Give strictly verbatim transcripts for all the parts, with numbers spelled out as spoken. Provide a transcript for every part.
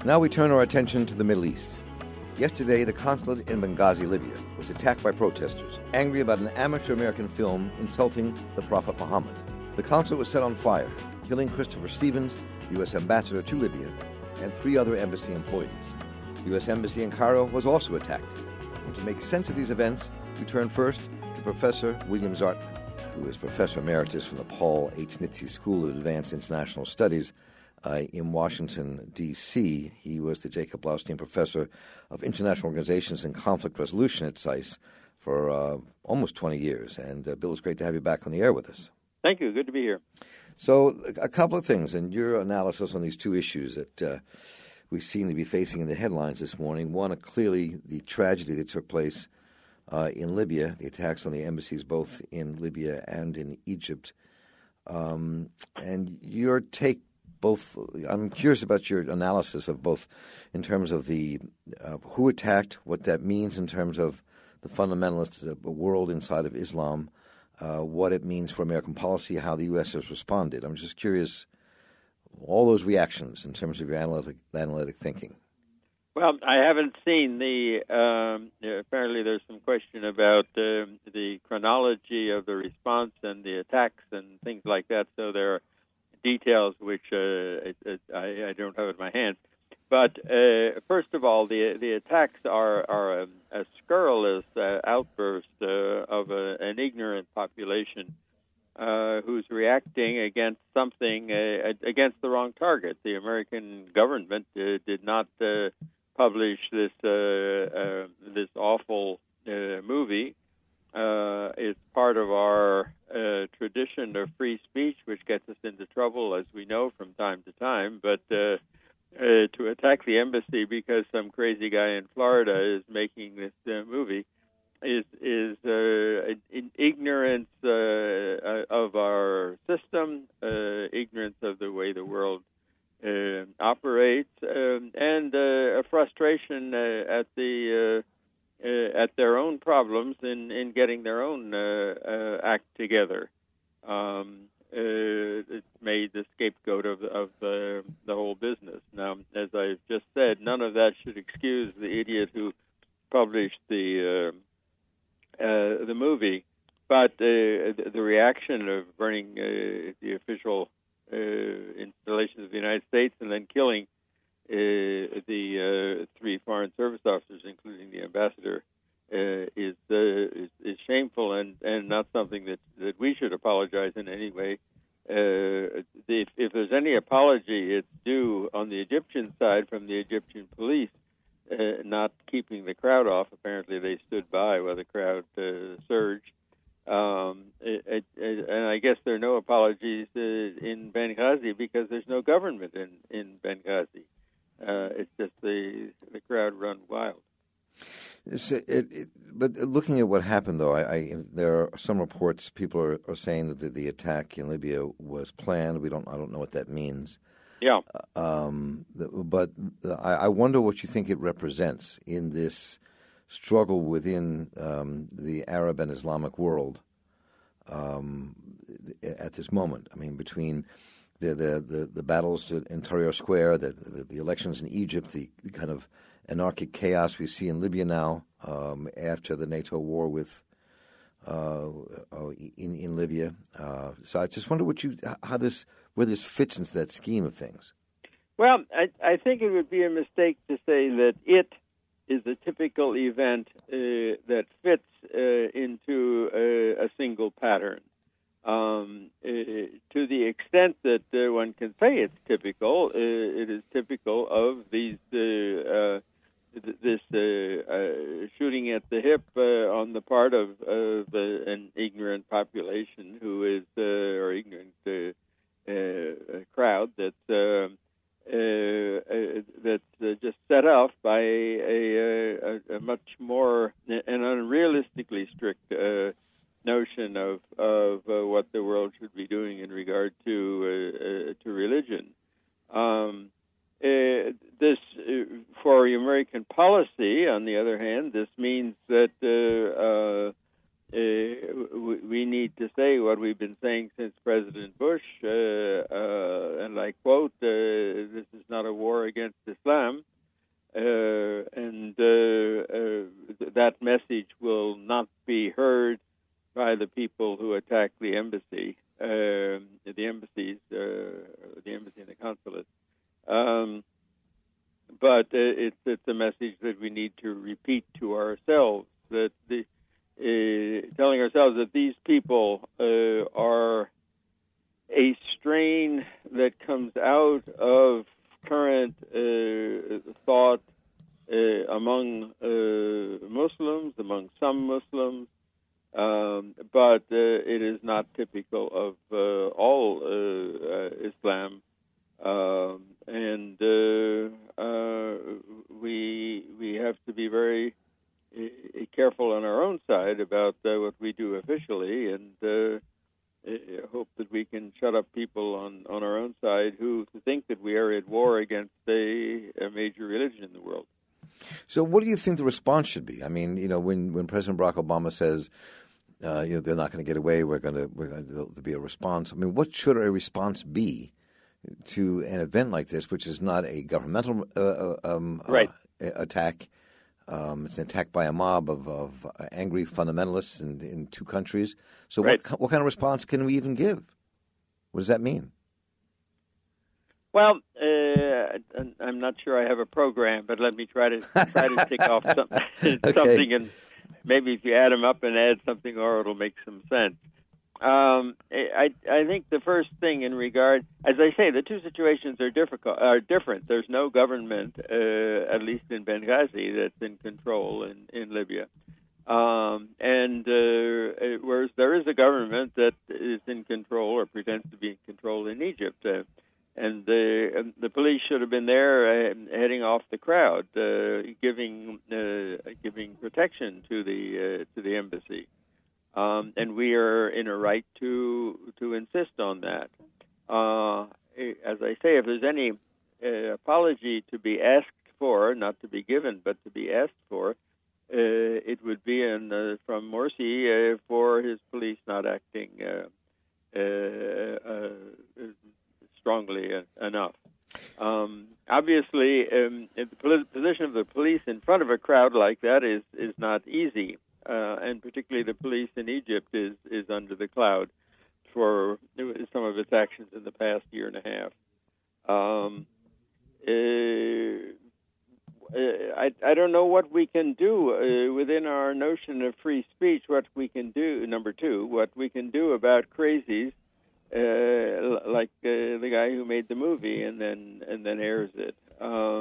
Now we turn our attention to the Middle East. Yesterday, the consulate in Benghazi, Libya, was attacked by protesters, angry about an amateur American film insulting the Prophet Muhammad. The consulate was set on fire, killing Christopher Stevens, U S ambassador to Libya, and three other embassy employees. The U S embassy in Cairo was also attacked. And to make sense of these events, we turn first to Professor William Zartman, who is Professor Emeritus from the Paul H. Nitze School of Advanced International Studies uh, in Washington, D C He was the Jacob Blaustein Professor of International Organizations and Conflict Resolution at SAIS for uh, almost twenty years. And uh, Bill, it's great to have you back on the air with us. Thank you. Good to be here. So a couple of things, and your analysis on these two issues that uh, we seem to be facing in the headlines this morning. One, uh, clearly the tragedy that took place uh, in Libya, the attacks on the embassies both in Libya and in Egypt. Um, and your take, both, I'm curious about your analysis of both in terms of the uh, who attacked, what that means in terms of the fundamentalist uh, world inside of Islam, uh, what it means for American policy, how the U S has responded. I'm just curious, all those reactions in terms of your analytic, analytic thinking. Well, I haven't seen the, um, apparently there's some question about uh, the chronology of the response and the attacks and things like that, so there are details which uh, it, it, I, I don't have in my hand. But uh, first of all, the the attacks are, are a, a scurrilous uh, outburst uh, of a, an ignorant population Uh, who's reacting against something, uh, against the wrong target. The American government uh, did not uh, publish this uh, uh, this awful uh, movie. Uh, it's part of our uh, tradition of free speech, which gets us into trouble, as we know, from time to time. But uh, uh, to attack the embassy because some crazy guy in Florida is making this uh, movie is is uh, in ignorance uh, of our system, uh, ignorance of the way the world uh, operates, um, and uh, a frustration uh, at the uh, uh, at their own problems in, in getting their own uh, uh, act together. Um, uh, it's made the scapegoat of of uh, the whole business. Now, as I've just said, none of that should excuse the idiot who published the Uh, Uh, the movie, but uh, the, the reaction of burning uh, the official uh, installations of the United States and then killing uh, the uh, three foreign service officers, including the ambassador, uh, is, uh, is is shameful and, and not something that, that we should apologize in any way. Uh, if, if there's any apology, it's due on the Egyptian side from the Egyptian police. Uh, not keeping the crowd off. Apparently, they stood by while the crowd uh, surged. Um, it, it, it, and I guess there are no apologies uh, in Benghazi because there's no government in, in Benghazi. Uh, it's just the the crowd run wild. It's, it, it, but looking at what happened, though, I, I, there are some reports. People are, are saying that the, the attack in Libya was planned. We don't. I don't know what that means. Yeah. Um, but I, I wonder what you think it represents in this struggle within um, the Arab and Islamic world um, at this moment. I mean, between the the, the, the battles in Tahrir Square, the, the, the elections in Egypt, the kind of anarchic chaos we see in Libya now um, after the NATO war with uh, in in Libya. Uh, so I just wonder what you how this. where this fits into that scheme of things. Well, I, I think it would be a mistake to say that it is a typical event uh, that fits uh, into a, a single pattern. Um, uh, to the extent that uh, one can say it's typical, uh, it is typical of these uh, uh, th- this uh, uh, shooting at the hip uh, on the part of, of uh, an ignorant population who is, uh, or ignorant uh, Uh, a crowd that's uh, uh, uh, that's uh, just set off by a, a, a much more an unrealistically strict uh, notion of of uh, what the world should be doing in regard to uh, uh, to religion. Um, uh, this uh, for American policy, on the other hand, this means that uh, uh, we, we need to say what we've been saying since President Bush, uh, uh, and I quote, uh, this is not a war against Islam, uh, and uh, uh, that message will not be heard by the people who attack the embassy, uh, the embassies, uh, the embassy and the consulate. Um, but uh, it's, it's a message that we need to repeat to ourselves, that the Uh, telling ourselves that these people uh, are a strain that comes out of current uh, thought uh, among uh, Muslims, among some Muslims, um, but uh, it is not typical of uh, all uh, uh, Islam. Um, and uh, uh, we we have to be very careful on our own side about uh, what we do officially, and uh, hope that we can shut up people on, on our own side who think that we are at war against a, a major religion in the world. So what do you think the response should be? I mean, you know, when, when President Barack Obama says, uh, you know, they're not going to get away, we're going to we're going to be a response. I mean, what should a response be to an event like this, which is not a governmental uh, um, right. uh, attack? Um, it's an attack by a mob of, of angry fundamentalists in, in two countries. So right. what, what kind of response can we even give? What does that mean? Well, uh, I'm not sure I have a program, but let me try to try to tick off some, okay. something, and maybe if you add them up and add something, or it'll make some sense. Um, I, I think the first thing in regard, as I say, the two situations are difficult, are different. There's no government, uh, at least in Benghazi, that's in control in, in Libya. Um, and uh, whereas there is a government that is in control or pretends to be in control in Egypt. Uh, and the, the police should have been there uh, heading off the crowd, uh, giving uh, giving protection to the uh, to the embassy. Um, and we are in a right to to insist on that. Uh, as I say, if there's any uh, apology to be asked for, not to be given, but to be asked for, uh, it would be in, uh, from Morsi uh, for his police not acting uh, uh, uh, strongly enough. Um, obviously, um, the position of the police in front of a crowd like that is, is not easy. Uh, and particularly the police in Egypt is, is under the cloud for some of its actions in the past year and a half. Um, uh, I, I don't know what we can do uh, within our notion of free speech, what we can do, number two, what we can do about crazies, uh, like uh, the guy who made the movie and then, and then airs it. Um,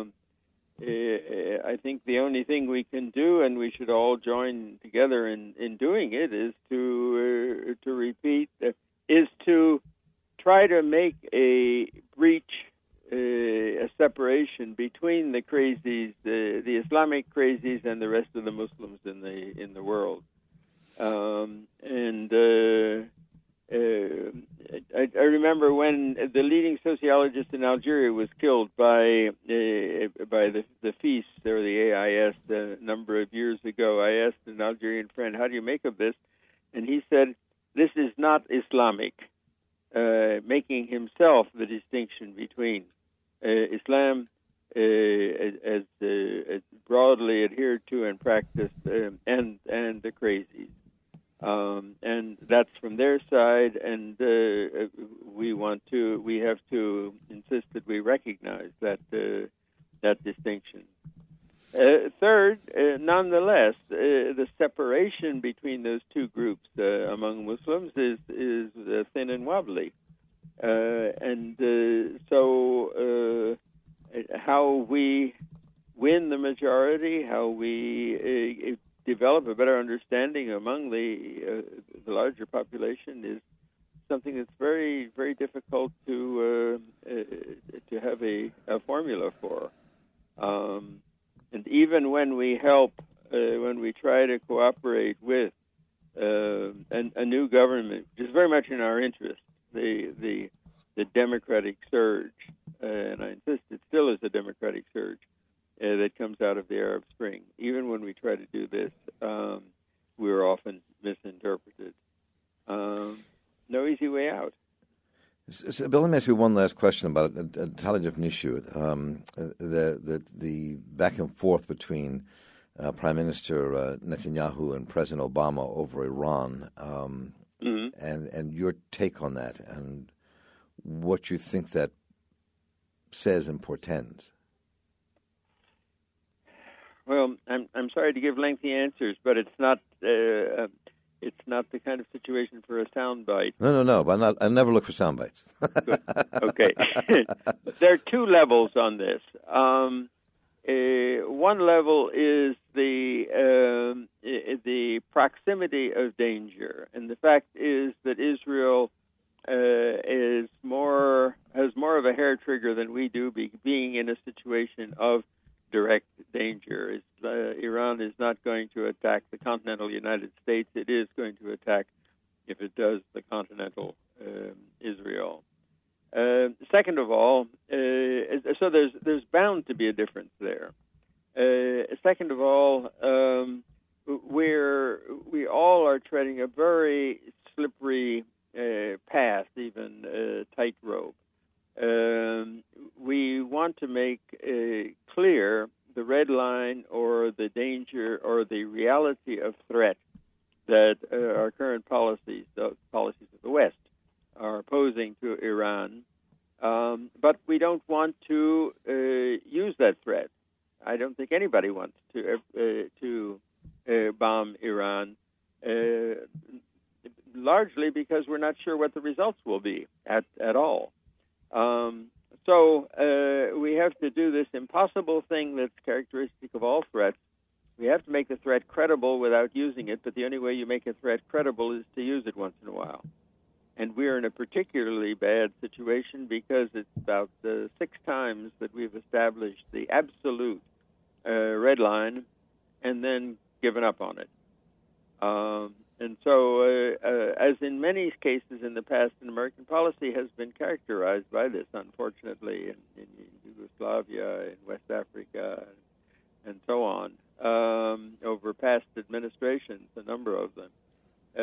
I think the only thing we can do, and we should all join together in, in doing it, is to uh, to repeat, uh, is to try to make a breach, uh, a separation between the crazies, the, the Islamic crazies, and the rest of the Muslims in the in the world. Um, and uh, uh, I, I remember when the leading sociologist in Algeria was killed by uh, by the the F I S or the A I S a number of years ago. I asked an Algerian friend, "How do you make of this?" And he said, "This is not Islamic," uh, making himself the distinction between uh, Islam uh, as, uh, as broadly adhered to and practiced, um, and and the crazies. Um, and that's from their side, and uh, we want to, we have to insist that we recognize that uh, that distinction. Uh, third, uh, nonetheless, uh, the separation between those two groups uh, among Muslims is is uh, thin and wobbly, uh, and uh, so uh, how we win the majority, how we uh, develop a better understanding among the uh, the larger population is something that's very, very difficult to uh, uh, to have a, a formula for. Um, and even when we help, uh, when we try to cooperate with uh, an, a new government, which is very much in our interest, the the the democratic surge, uh, and I insist it still is a democratic surge, Uh, that comes out of the Arab Spring. Even when we try to do this, um, we're often misinterpreted. Um, no easy way out. So, Bill, let me ask you one last question about a, a entirely different issue. Um, the, the the back and forth between uh, Prime Minister uh, Netanyahu and President Obama over Iran, um, mm-hmm. and and your take on that, and what you think that says and portends. Well, I'm I'm sorry to give lengthy answers, but it's not. Uh, It's not the kind of situation for a soundbite. No, no, no. But not, I never look for sound bites. Good. Okay. There are two levels on this. Um, uh, one level is the um, the proximity of danger, and the fact is that Israel uh, is more has more of a hair trigger than we do, be, being in a situation of direct danger. Uh, Iran is not going to attack the continental United States. It is going to attack, if it does, the continental uh, Israel. Uh, second of all, uh, so there's there's bound to be a difference there. Uh, second of all, um, we're we all are treading a very slippery uh, path, even uh, tightrope. Um, we want to make uh, clear the red line or the danger or the reality of threat that uh, our current policies, the policies of the West, are posing to Iran. Um, but we don't want to uh, use that threat. I don't think anybody wants to uh, to uh, bomb Iran, uh, largely because we're not sure what the results will be at, at all. Um, so uh, we have to do this impossible thing that's characteristic of all threats. We have to make the threat credible without using it, but the only way you make a threat credible is to use it once in a while. And we're in a particularly bad situation because it's about uh, six times that we've established the absolute uh, red line and then given up on it. Um, And so, uh, uh, as in many cases in the past, in American policy has been characterized by this, unfortunately, in, in Yugoslavia, in West Africa, and so on, um, over past administrations, a number of them. Uh,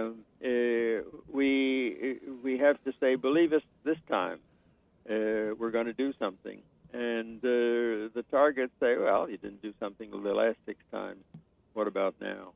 uh, we we have to say, believe us this time, uh, we're going to do something. And uh, the targets say, well, you didn't do something the last six times. What about now?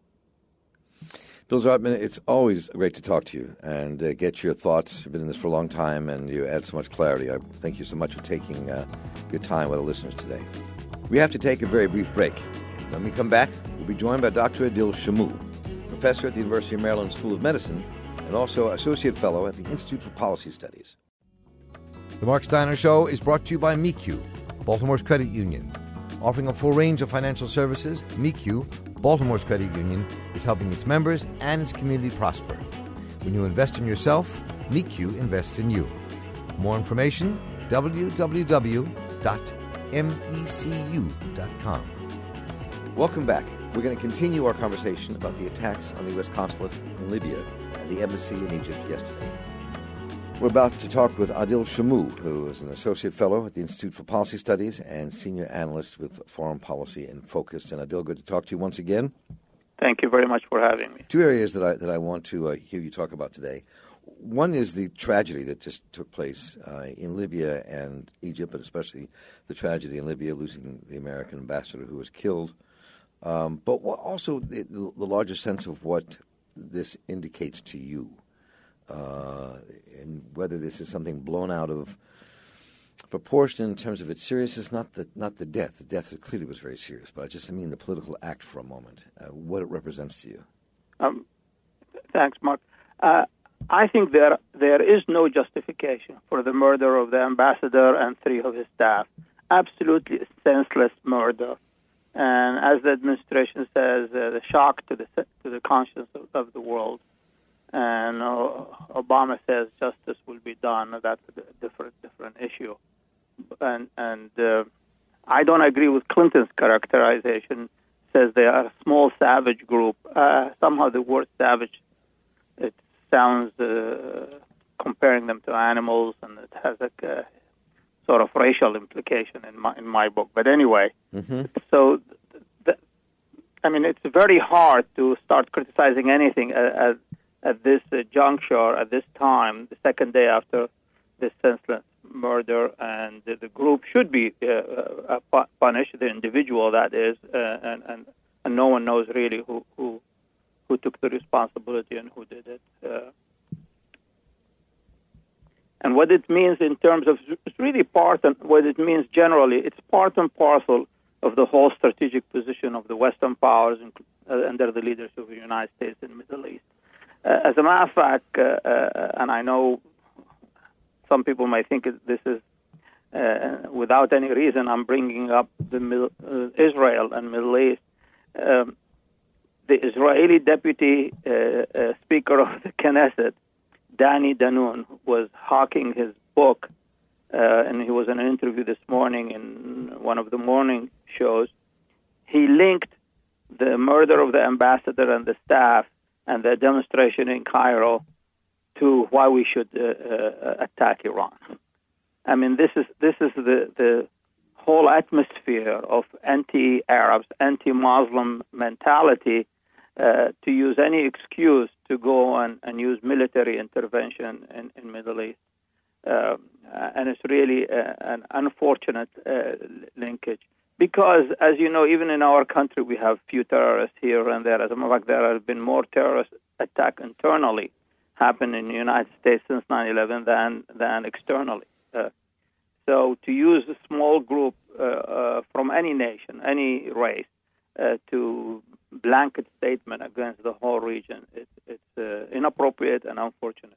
Bill Zartman, it's always great to talk to you and uh, get your thoughts. You've been in this for a long time, and you add so much clarity. I thank you so much for taking uh, your time with our listeners today. We have to take a very brief break. When we come back, we'll be joined by Doctor Adil Shamou, professor at the University of Maryland School of Medicine and also associate fellow at the Institute for Policy Studies. The Mark Steiner Show is brought to you by M E Q, Baltimore's credit union. Offering a full range of financial services, M E Q, Baltimore's credit union, is helping its members and its community prosper. When you invest in yourself, M E Q invests in you. More information, w w w dot mecu dot com. Welcome back. We're going to continue our conversation about the attacks on the U S consulate in Libya and the embassy in Egypt yesterday. We're about to talk with Adil Shamou, who is an associate fellow at the Institute for Policy Studies and senior analyst with Foreign Policy in Focus. And Adil, good to talk to you once again. Thank you very much for having me. Two areas that I that I want to uh, hear you talk about today. One is the tragedy that just took place uh, in Libya and Egypt, but especially the tragedy in Libya, losing the American ambassador who was killed. Um, but what also the, the larger sense of what this indicates to you. Uh, and whether this is something blown out of proportion in terms of its seriousness, not the not the death. The death clearly was very serious, but I just I mean the political act for a moment, uh, what it represents to you. Um, thanks, Mark. Uh, I think there there is no justification for the murder of the ambassador and three of his staff. Absolutely senseless murder. And as the administration says, uh, the shock to the to the conscience of, of the world. And uh, Obama says justice will be done. That's a different different issue. And and uh, I don't agree with Clinton's characterization. Says they are a small savage group. Uh, somehow the word savage, it sounds uh, comparing them to animals, and it has a uh, sort of racial implication in my in my book. But anyway, mm-hmm. so th- I mean, it's very hard to start criticizing anything at, at, at this uh, juncture, at this time, the second day after this senseless murder, and the, the group should be uh, uh, pu- punished, the individual that is, uh, and, and and no one knows really who who, who took the responsibility and who did it. Uh, and what it means in terms of, it's really part, and what it means generally, it's part and parcel of the whole strategic position of the Western powers in, uh, under the leadership of the United States in the Middle East. Uh, as a matter of fact, uh, uh, and I know some people may think this is uh, without any reason I'm bringing up the Mil- uh, Israel and Middle East. Um, the Israeli deputy uh, uh, speaker of the Knesset, Danny Danun, was hawking his book, uh, and he was in an interview this morning in one of the morning shows. He linked the murder of the ambassador and the staff and the demonstration in Cairo to why we should uh, uh, attack Iran. I mean, this is this is the the whole atmosphere of anti-Arabs, anti-Muslim mentality uh, to use any excuse to go and, and use military intervention in, in Middle East. Uh, and it's really uh, an unfortunate uh, linkage. Because, as you know, even in our country, we have few terrorists here and there. As a matter of fact, there have been more terrorist attacks internally happen in the United States since nine eleven than than externally. Uh, so to use a small group uh, uh, from any nation, any race, uh, to blanket statement against the whole region, it, it's uh, inappropriate and unfortunate.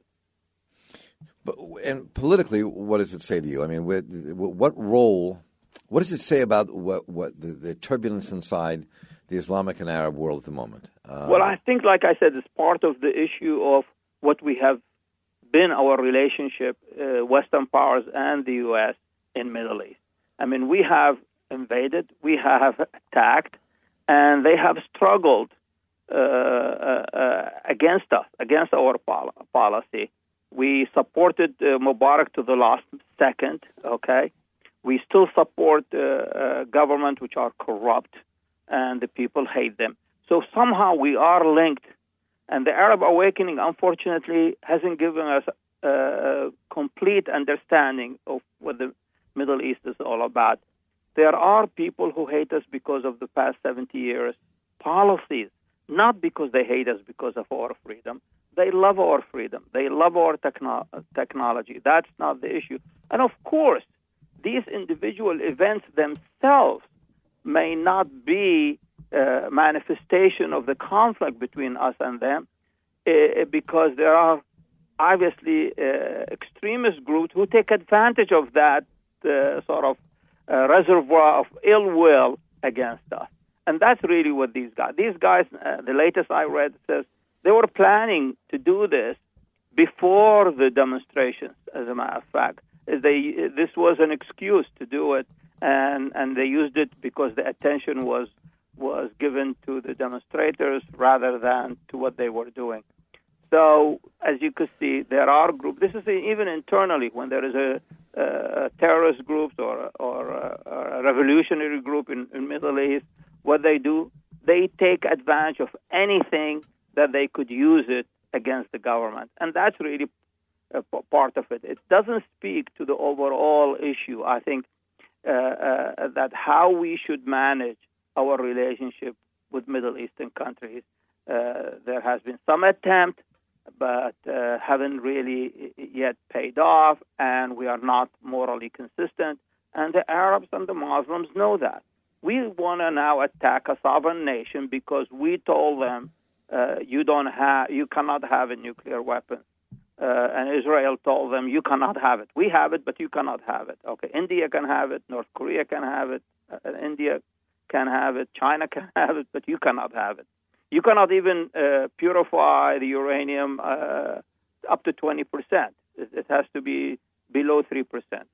But and politically, what does it say to you? I mean, what role? What does it say about what what the, the turbulence inside the Islamic and Arab world at the moment? Uh, well, I think, like I said, it's part of the issue of what we have been our relationship, uh, Western powers and the U S in Middle East. I mean, we have invaded, we have attacked, and they have struggled uh, uh, uh, against us, against our pol- policy. We supported uh, Mubarak to the last second, okay? We still support uh, uh, government which are corrupt, and the people hate them. So somehow we are linked. And the Arab awakening, unfortunately, hasn't given us a complete understanding of what the Middle East is all about. There are people who hate us because of the past seventy years policies, not because they hate us because of our freedom. They love our freedom. They love our techno- technology. That's not the issue. And of course, these individual events themselves may not be Uh, manifestation of the conflict between us and them, uh, because there are obviously uh, extremist groups who take advantage of that uh, sort of uh, reservoir of ill will against us. And that's really what these guys, these guys, uh, the latest I read says they were planning to do this before the demonstrations, as a matter of fact. They, this was an excuse to do it, and, and they used it because the attention was was given to the demonstrators rather than to what they were doing. So, as you could see, there are groups. This is even internally when there is a, a terrorist group or, or a, a revolutionary group in, in Middle East. What they do, they take advantage of anything that they could use it against the government, and that's really a p- part of it. It doesn't speak to the overall issue. I think uh, uh, that how we should manage our relationship with Middle Eastern countries. Uh, there has been some attempt, but uh, haven't really yet paid off, and we are not morally consistent. And the Arabs and the Muslims know that. We want to now attack a sovereign nation because we told them uh, you don't have, you cannot have a nuclear weapon, uh, and Israel told them you cannot have it. We have it, but you cannot have it. Okay, India can have it, North Korea can have it, uh, India can have it, China can have it, but you cannot have it. You cannot even uh, purify the uranium uh, up to twenty percent. It, it has to be below three percent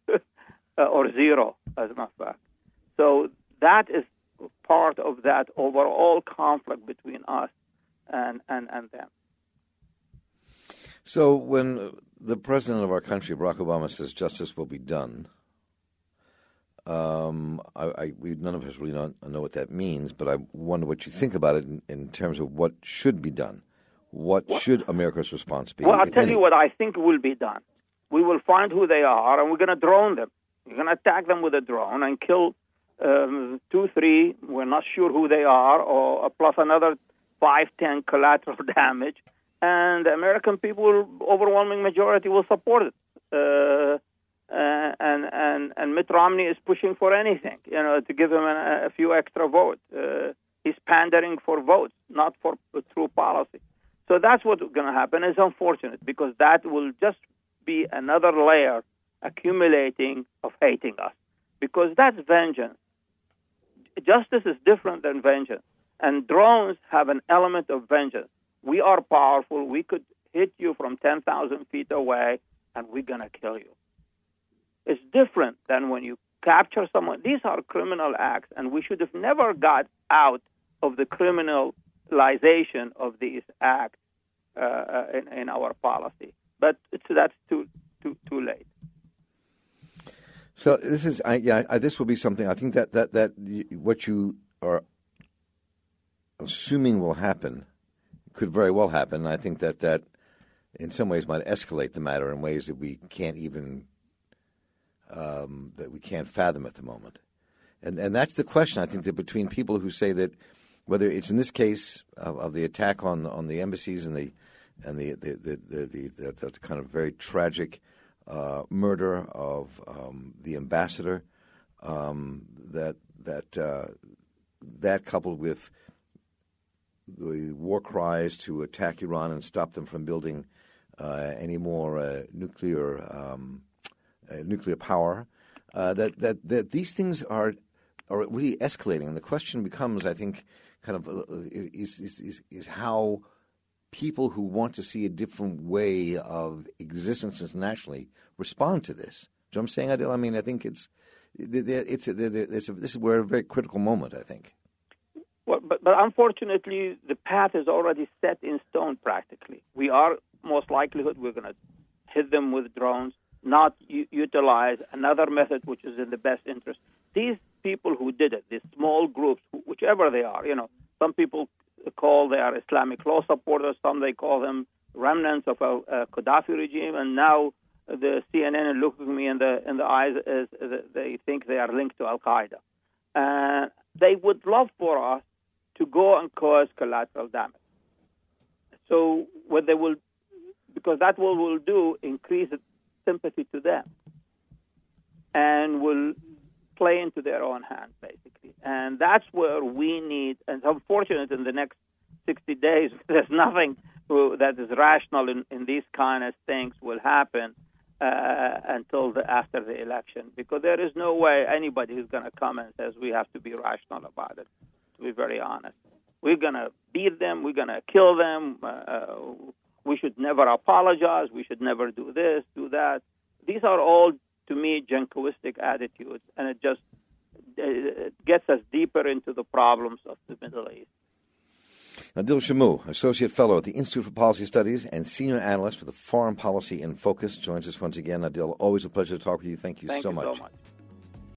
or zero, as a matter of fact. So that is part of that overall conflict between us and, and, and them. So when the president of our country, Barack Obama, says justice will be done, Um, I, I, we, none of us really know, know what that means, but I wonder what you think about it in, in terms of what should be done. What well, should America's response be? Well, I'll tell any? you what I think will be done. We will find who they are, and we're going to drone them. We're going to attack them with a drone and kill um, two, three. We're not sure who they are, or uh, plus another five, ten collateral damage. And the American people, overwhelming majority, will support it. Uh, uh, and, and and Mitt Romney is pushing for anything, you know, to give him a, a few extra votes. Uh, he's pandering for votes, not for true policy. So that's what's going to happen. It's unfortunate because that will just be another layer accumulating of hating us, because that's vengeance. Justice is different than vengeance, and drones have an element of vengeance. We are powerful. We could hit you from ten thousand feet away, and we're going to kill you. It's different than when you capture someone. These are criminal acts, and we should have never got out of the criminalization of these acts uh, in, in our policy. But it's, that's too too too late. So this is, I, yeah, I, this will be something. I think that that that what you are assuming will happen could very well happen. And I think that that in some ways might escalate the matter in ways that we can't even um, that we can't fathom at the moment. And and that's the question. I think that between people who say that whether it's in this case of, of the attack on on the embassies and the and the the the the, the, the, the kind of very tragic uh, murder of um, the ambassador, um, that that uh, that coupled with the war cries to attack Iran and stop them from building uh, any more uh, nuclear um, uh, nuclear power, uh, that that that these things are are really escalating, and the question becomes, I think, kind of uh, is is is, is how people who want to see a different way of existence internationally respond to this. Do you know what I'm saying, Adil? I mean, I think it's it's, it's, it's this is we're a very critical moment, I think. Well, but, but unfortunately, the path is already set in stone practically. We are, most likelihood, we're going to hit them with drones, not u- utilize another method which is in the best interest. These people who did it, these small groups, whichever they are, you know, some people call they are Islamic law supporters, some they call them remnants of a, a Gaddafi regime, and now the C N N is looking me in the in the eyes as, as they think they are linked to Al Qaeda. Uh, they would love for us to go and cause collateral damage. So what they will, because that will will do increase sympathy to them, and will play into their own hands, basically. And that's where we need, and it's unfortunate in the next sixty days, there's nothing that is rational in, in these kind of things will happen uh, until the, after the election, because there is no way anybody who's going to come and says we have to be rational about it, to be very honest. We're going to beat them, we're going to kill them, uh, we should never apologize, we should never do this, do that. These are all, to me, jingoistic attitudes, and it just it gets us deeper into the problems of the Middle East. Adil Shamou, Associate Fellow at the Institute for Policy Studies and Senior Analyst for the Foreign Policy in Focus, joins us once again. Adil, always a pleasure to talk with you. Thank you Thank so you much. so much.